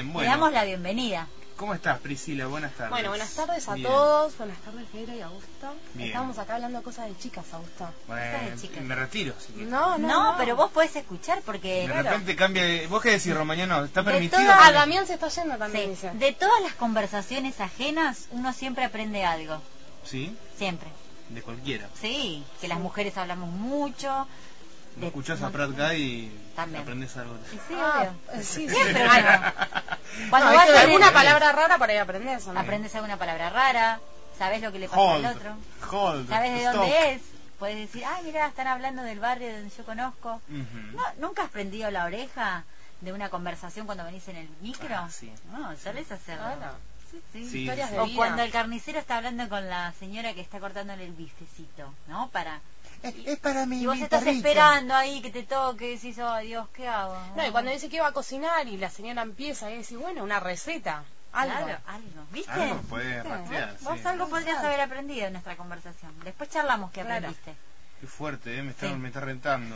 Bien, Le damos la bienvenida. ¿Cómo estás, Priscila? Buenas tardes. Bueno, buenas tardes a Bien. todos. Buenas tardes, Pedro y Augusto. Bien. Estamos acá hablando de cosas de chicas, Augusto. Bueno, de chicas. me retiro. Si quieres. No, Pero vos podés escuchar porque... De repente cambia de... ¿Vos qué decís, Romagnano? ¿Está De permitido? todas- Ah, Damián se está yendo también, Sí, dice. de todas las conversaciones ajenas, uno siempre aprende algo. Sí, Siempre. de cualquiera. Sí, que las mujeres hablamos mucho. ¿No escuchás a Prat Guy y También. aprendés algo? Sí, Ah, obvio. sí, Siempre sí. uno. Cuando No, vas hay que a ver Alguna bien. palabra rara para ahí aprendes, ¿o no? aprendes alguna palabra rara, sabes lo que le pasa al otro, Hold. sabes de Stop. dónde es. Puedes decir, ay, mira, están hablando del barrio donde yo conozco. Ujú. No, ¿nunca has prendido la oreja de una conversación cuando venís en el micro? Ah, sí. No, sabes hacerlo. Claro. Sí, sí. Sí, Historias sí. de O vida. cuando el carnicero está hablando con la señora que está cortándole el bifecito, ¿no? Es para mí. Y vos estás esperando ahí que te toque y decís, oh Dios, ¿qué hago? No, y cuando dice que iba a cocinar y la señora empieza y dice, bueno, una receta, algo. Claro, algo. ¿Viste? Algo puede rastrear, Vos sí. algo podrías haber aprendido en nuestra conversación. Después charlamos qué Claro. aprendiste. Qué fuerte, me Sí. está rentando.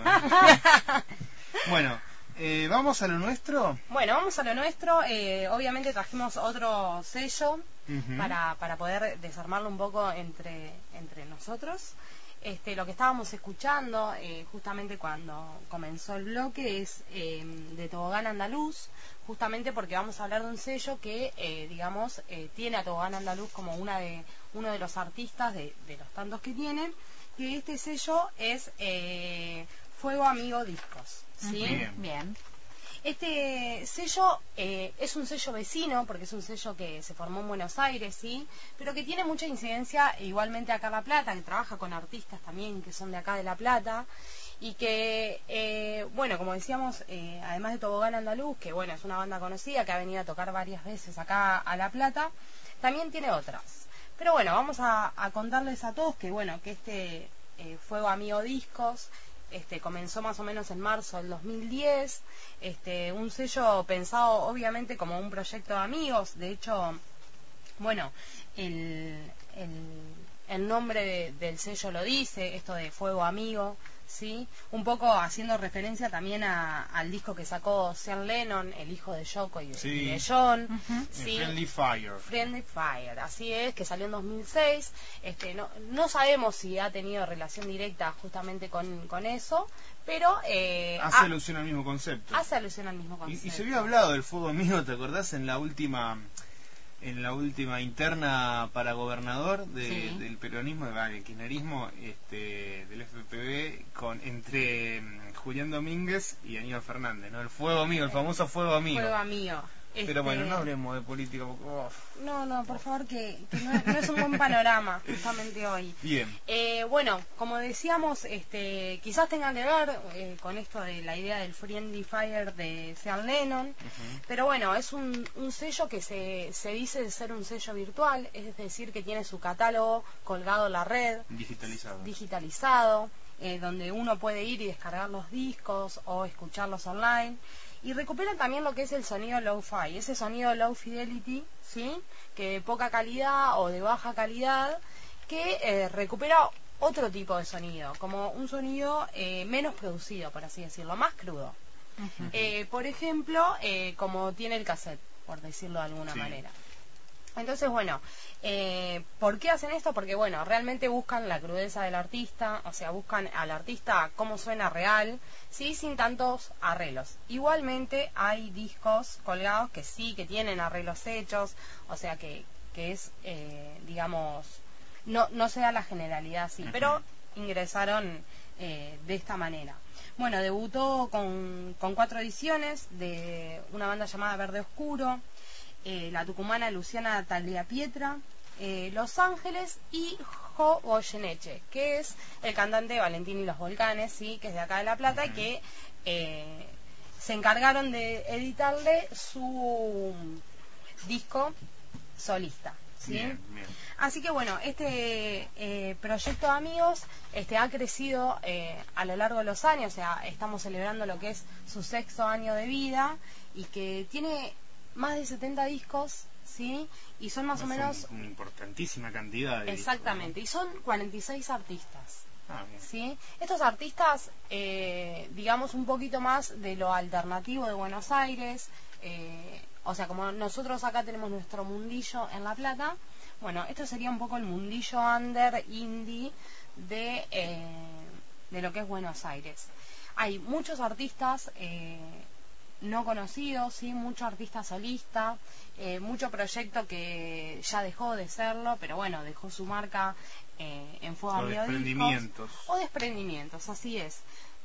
Bueno, ¿vamos a lo nuestro? Bueno, vamos a lo nuestro. Obviamente trajimos otro sello Ujú. para poder desarmarlo un poco entre nosotros. Lo que estábamos escuchando justamente cuando comenzó el bloque es de Tobogán Andaluz, justamente porque vamos a hablar de un sello que, tiene a Tobogán Andaluz como uno de los artistas de los tantos que tienen, que este sello es Fuego Amigo Discos, ¿sí? Bien. Bien. Este sello es un sello vecino, porque es un sello que se formó en Buenos Aires, ¿sí? Pero que tiene mucha incidencia igualmente acá en La Plata, que trabaja con artistas también que son de acá de La Plata, y que, como decíamos, además de Tobogán Andaluz, que bueno, es una banda conocida, que ha venido a tocar varias veces acá a La Plata, también tiene otras. Pero bueno, vamos a contarles a todos que este Fuego Amigo Discos comenzó más o menos en marzo del 2010, un sello pensado obviamente como un proyecto de amigos. De hecho, el nombre del sello lo dice, esto de Fuego Amigo, ¿sí? Un poco haciendo referencia también al disco que sacó Sean Lennon, el hijo de Yoko y de John, Ujú. ¿sí? Friendly Fire. Friendly Fire, así es, que salió en 2006. No sabemos si ha tenido relación directa justamente con eso, pero Hace alusión al mismo concepto. hace alusión al mismo concepto. Y se había hablado del fuego amigo, ¿te acordás? En la última interna para gobernador Sí. del peronismo, del kirchnerismo, del FPV, entre Julián Domínguez y Aníbal Fernández, ¿no? El fuego amigo, el famoso fuego amigo. Fuego Amigo. Pero bueno, no hablemos de política porque... No, por favor, que no es un buen panorama justamente hoy. Bien. Como decíamos, quizás tenga que ver con esto de la idea del Friendly Fire de Sean Lennon, pero bueno, es un sello que se dice ser un sello virtual, es decir, que tiene su catálogo colgado en la red, digitalizado, donde uno puede ir y descargar los discos o escucharlos online. Y recupera también lo que es el sonido low-fi, ese sonido low fidelity, ¿sí? Que de poca calidad o de baja calidad, que recupera otro tipo de sonido, como un sonido menos producido, por así decirlo, más crudo. Por ejemplo, como tiene el cassette, por decirlo de alguna manera. Entonces, ¿por qué hacen esto? Porque, realmente buscan la crudeza del artista, o sea, buscan al artista cómo suena real, sí, sin tantos arreglos. Igualmente hay discos colgados que sí, que tienen arreglos hechos, o sea, que es, no se da la generalidad así, pero ingresaron de esta manera. Debutó con 4 ediciones de una banda llamada Verde Oscuro, la tucumana Luciana Tagliapietra, Los Ángeles y Jo Goyeneche, que es el cantante de Valentín y los Volcanes, ¿sí? Que es de acá de La Plata, y que se encargaron de editarle su disco solista, ¿sí? Bien. Así que este proyecto de amigos ha crecido a lo largo de los años, o sea, estamos celebrando lo que es su 6º año de vida, y que tiene más de 70 discos, ¿sí? Y son más o menos... Una importantísima cantidad de Exactamente, discos, y son 46 artistas, Bien. ¿Sí? Estos artistas, digamos, un poquito más de lo alternativo de Buenos Aires, o sea, como nosotros acá tenemos nuestro mundillo en La Plata, bueno, esto sería un poco el mundillo under, indie de lo que es Buenos Aires. Hay muchos artistas no conocidos, ¿sí? Mucho artista solista, mucho proyecto que ya dejó de serlo, pero bueno, dejó su marca en Fuego Amigo desprendimientos. Discos. O desprendimientos, así es.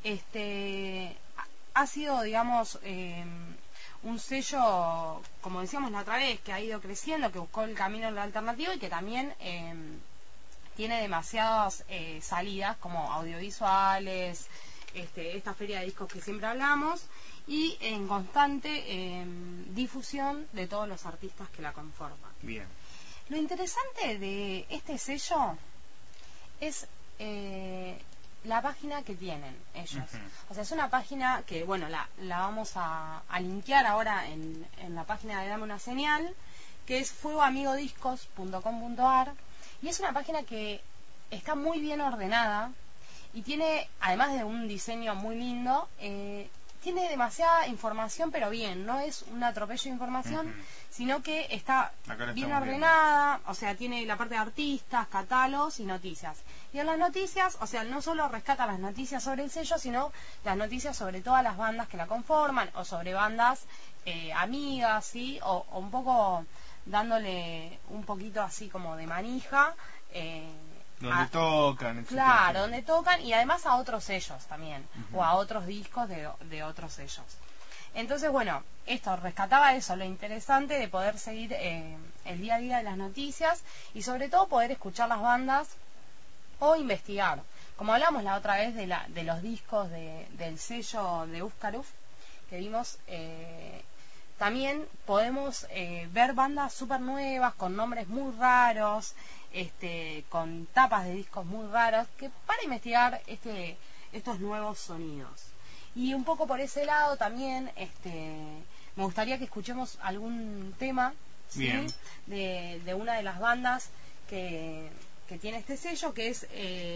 Ha sido, digamos, un sello, como decíamos la otra vez, que ha ido creciendo, que buscó el camino en lo alternativo y que también tiene demasiadas salidas como audiovisuales, esta feria de discos que siempre hablamos, y en constante difusión de todos los artistas que la conforman. Bien. Lo interesante de este sello es la página que tienen ellos. O sea, es una página que, bueno, la vamos a linkear ahora en la página de Dame una Señal, que es fuegoamigodiscos.com.ar, y es una página que está muy bien ordenada y tiene, además de un diseño muy lindo, tiene demasiada información, pero bien, no es un atropello de información, sino que está bien ordenada, o sea, tiene la parte de artistas, catálogos y noticias. Y en las noticias, o sea, no solo rescata las noticias sobre el sello, sino las noticias sobre todas las bandas que la conforman, o sobre bandas amigas, ¿sí? O un poco dándole un poquito así como de manija. Donde tocan, etc. Claro, donde tocan, y además a otros sellos también, o a otros discos de otros sellos. Entonces, bueno, esto rescataba eso, lo interesante de poder seguir el día a día de las noticias y sobre todo poder escuchar las bandas o investigar. Como hablamos la otra vez de los discos del sello de Uskaruf que vimos, también podemos ver bandas súper nuevas, con nombres muy raros, con tapas de discos muy raras, que para investigar estos nuevos sonidos. Y un poco por ese lado también me gustaría que escuchemos algún tema, ¿sí? de una de las bandas que tiene este sello, que es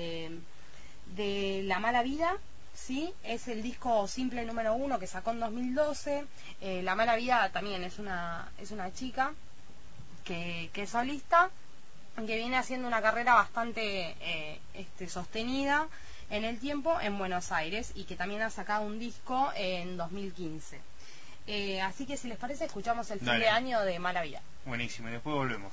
de La Mala Vida, ¿sí? Es el disco simple número 1 que sacó en 2012. La Mala Vida también es una chica que es solista, que viene haciendo una carrera bastante sostenida en el tiempo en Buenos Aires y que también ha sacado un disco en 2015. Así que si les parece, escuchamos el fin de año de Mala Vida. Buenísimo, y después volvemos.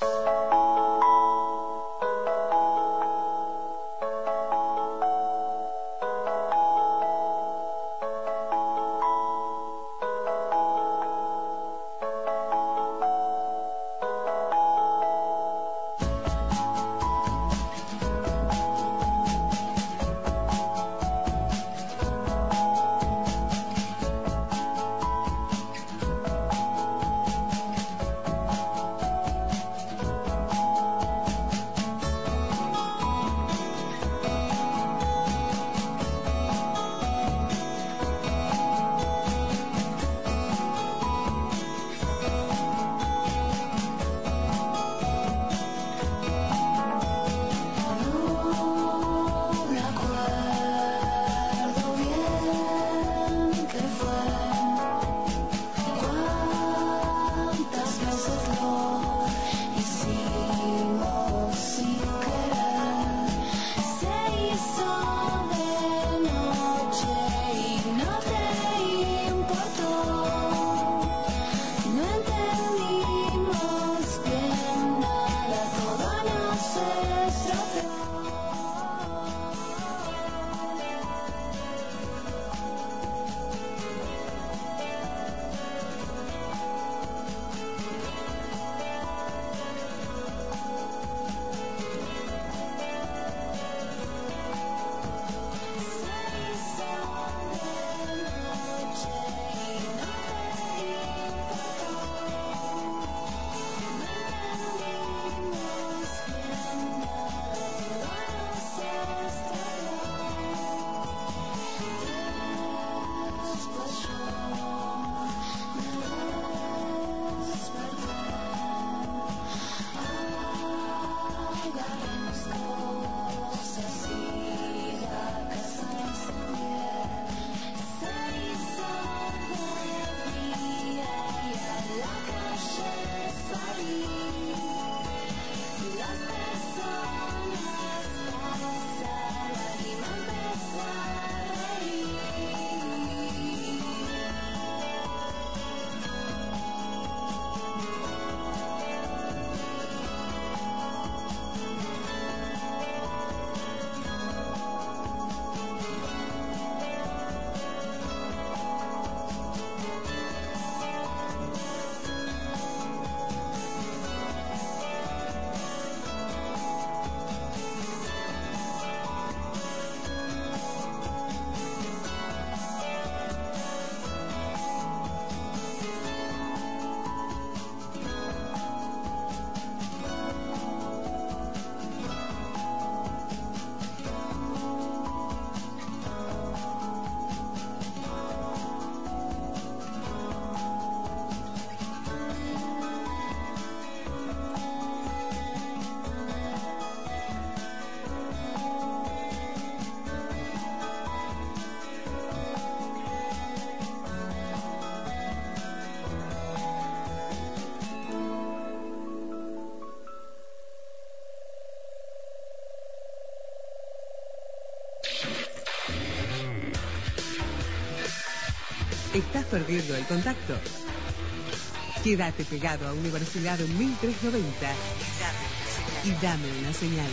¿Estás perdiendo el contacto? Quédate pegado a Universidad 1390 y dame una señal.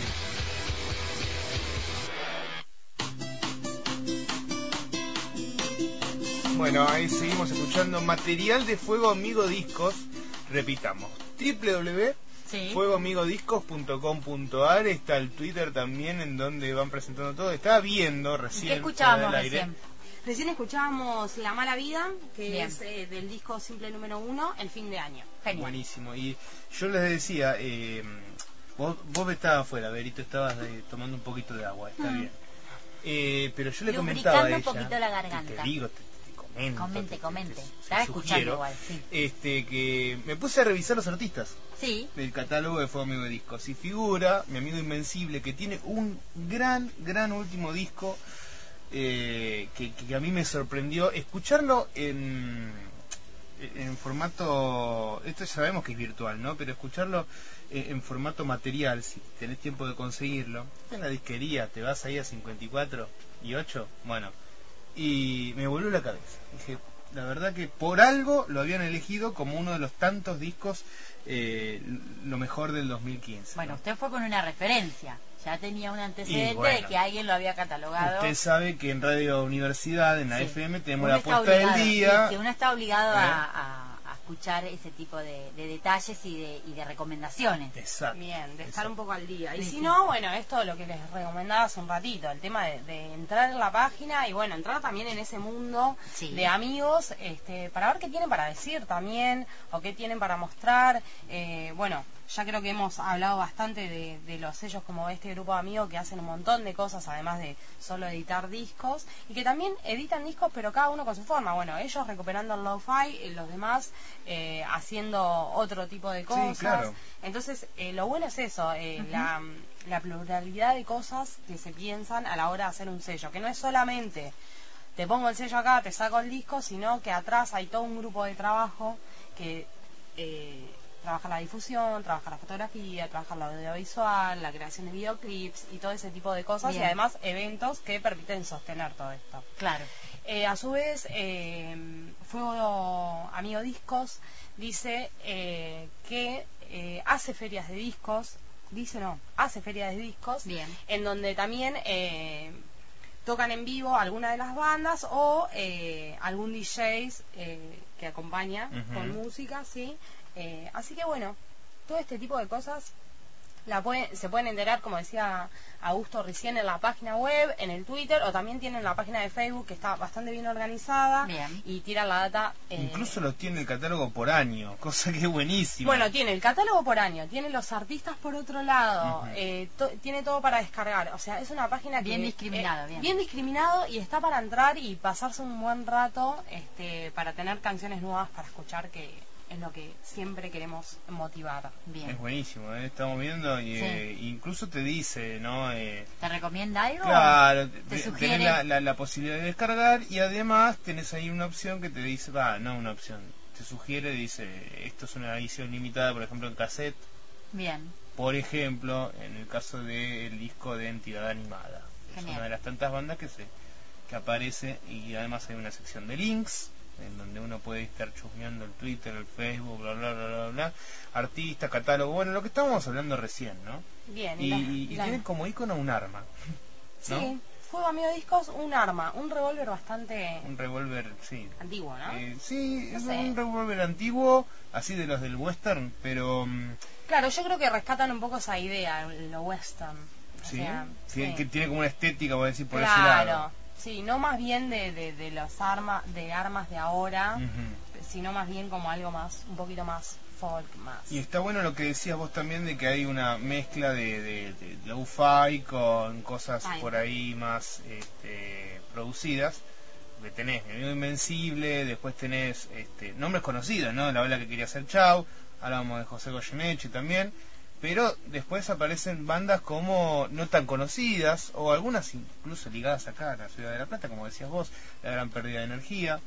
Bueno, ahí seguimos escuchando material de Fuego Amigo Discos. Repitamos, www.fuegoamigodiscos.com.ar. Está el Twitter también, en donde van presentando todo. Estaba viendo recién. ¿Qué escuchábamos fuera del aire. recién? Recién escuchábamos La Mala Vida, que Bien. es del disco simple número 1, El Fin de Año. Genial. Buenísimo. Y yo les decía, vos estabas afuera, Berito, estabas tomando un poquito de agua, está bien. Pero yo le comentaba a ella, Lubricando un poquito la garganta. te digo, te comento. Comente. te Estaba escuchando sugiero, igual, sí. que me puse a revisar los artistas Sí. del catálogo de Fuego Amigo de Discos, y figura mi amigo Invencible, que tiene un gran último disco, que a mí me sorprendió escucharlo en formato, esto ya sabemos que es virtual, ¿no? Pero escucharlo en formato material, si tenés tiempo de conseguirlo, en la disquería, te vas ahí a 54 y 8, bueno, y me volvió la cabeza. Dije, la verdad que por algo lo habían elegido como uno de los tantos discos, lo mejor del 2015. Bueno, ¿no? usted fue con una referencia. Ya tenía un antecedente Y bueno, de que alguien lo había catalogado. Usted sabe que en Radio Universidad, en la Sí. FM, tenemos Uno la está puesta obligado, del día. sí, que uno está obligado ¿Eh? a escuchar ese tipo de detalles y de recomendaciones. Exacto. Bien, de estar exacto. un poco al día. Y Sí, si sí. no, bueno, esto es lo que les recomendaba hace un ratito, el tema de entrar en la página y bueno, entrar también en ese mundo Sí. de amigos, para ver qué tienen para decir también, o qué tienen para mostrar. Bueno, ya creo que hemos hablado bastante de los sellos como este grupo de amigos que hacen un montón de cosas, además de solo editar discos, y que también editan discos, pero cada uno con su forma. Bueno, ellos recuperando el lo-fi, los demás haciendo otro tipo de cosas. Sí, claro. Entonces, lo bueno es eso, la pluralidad de cosas que se piensan a la hora de hacer un sello, que no es solamente te pongo el sello acá, te saco el disco, sino que atrás hay todo un grupo de trabajo que trabaja la difusión, trabaja la fotografía, trabaja el audiovisual, la creación de videoclips y todo ese tipo de cosas. Bien. Y además eventos que permiten sostener todo esto. Claro. A su vez, Fuego Amigo Discos dice que hace ferias de discos, hace ferias de discos, Bien. en donde también tocan en vivo alguna de las bandas o algún DJ que acompaña Ujú. con música, ¿sí? Así que bueno, todo este tipo de cosas se pueden enterar, como decía Augusto recién, en la página web, en el Twitter, o también tienen la página de Facebook, que está bastante bien organizada. Bien. Y tiran la data. Incluso los tiene el catálogo por año, cosa que es buenísima. Bueno, tiene el catálogo por año, tiene los artistas por otro lado, Ujú. tiene todo para descargar. O sea, es una página Bien que discriminado, bien. bien discriminado, y está para entrar y pasarse un buen rato, para tener canciones nuevas para escuchar, que es lo que siempre queremos motivar. Bien. Es buenísimo, estamos viendo y Sí. incluso te dice, ¿no? ¿Te recomienda algo? Claro, ¿Te sugiere? tenés la posibilidad de descargar, y además tenés ahí una opción que te dice, no una opción, te sugiere, dice, esto es una edición limitada, por ejemplo, en cassette, Bien. por ejemplo, en el caso del disco de Entidad Animada. Es Genial. una de las tantas bandas que aparece, y además hay una sección de links en donde uno puede estar chusmeando el Twitter, el Facebook, bla bla bla bla bla, artista, catálogo, bueno, lo que estábamos hablando recién, ¿no? Bien. Y tienen como icono un arma, ¿no? Sí, Fuego Amigo Discos, un arma, un revólver bastante Un revólver, sí. antiguo, ¿no? Sí, No es sé. un revólver antiguo, así de los del western, pero Claro, yo creo que rescatan un poco esa idea, lo western. O sí, sea, que tiene como una estética, voy a decir, por ese claro, lado. sí, no más bien de las armas de ahora, Ujú. sino más bien como algo más, un poquito más folk, más. Y está bueno lo que decías vos también, de que hay una mezcla de lo-fi con cosas Ay. por ahí más producidas. Que tenés Mi Amigo Invencible, después tenés nombres conocidos, ¿no? La Ola que quería hacer Chau, hablábamos de José Goyeneche también, pero después aparecen bandas como no tan conocidas, o algunas incluso ligadas acá a la Ciudad de la Plata, como decías vos, La Gran Pérdida de Energía,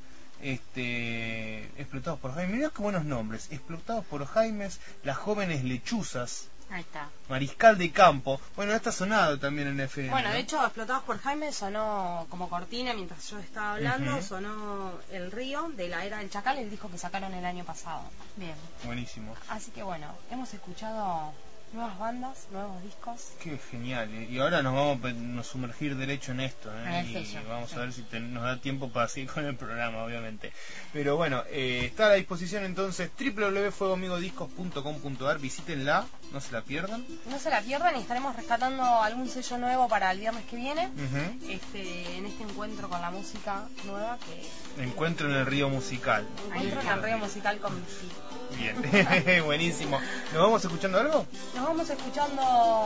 Explotados por Jaime, mirá qué buenos nombres, Explotados por Jaimes, Las Jóvenes Lechuzas, Ahí está. Mariscal de Campo. Bueno, está sonado también en FM. Bueno, ¿no? de hecho, Explotados por Jaime sonó como cortina mientras yo estaba hablando, Ujú. sonó El Río de la Era del Chacal, el disco que sacaron el año pasado. Bien. Buenísimo. Así que bueno, hemos escuchado nuevas bandas, nuevos discos. Qué genial. Y ahora nos vamos a sumergir derecho en esto. En el Y sello, vamos sí. a ver si nos da tiempo para seguir con el programa, obviamente. Pero bueno, está a la disposición entonces www.fuegoamigodiscos.com.ar. Visítenla, no se la pierdan. No se la pierdan y estaremos rescatando algún sello nuevo para el viernes que viene. Ujú. En este encuentro con la música nueva que... Encuentro en el río musical. Encuentro en el río musical con Mifi. Bien, buenísimo. ¿Nos vamos escuchando algo? Nos vamos escuchando...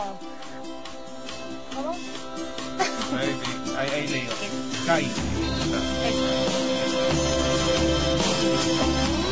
¿Cómo? Ahí le digo. Ahí. Eso.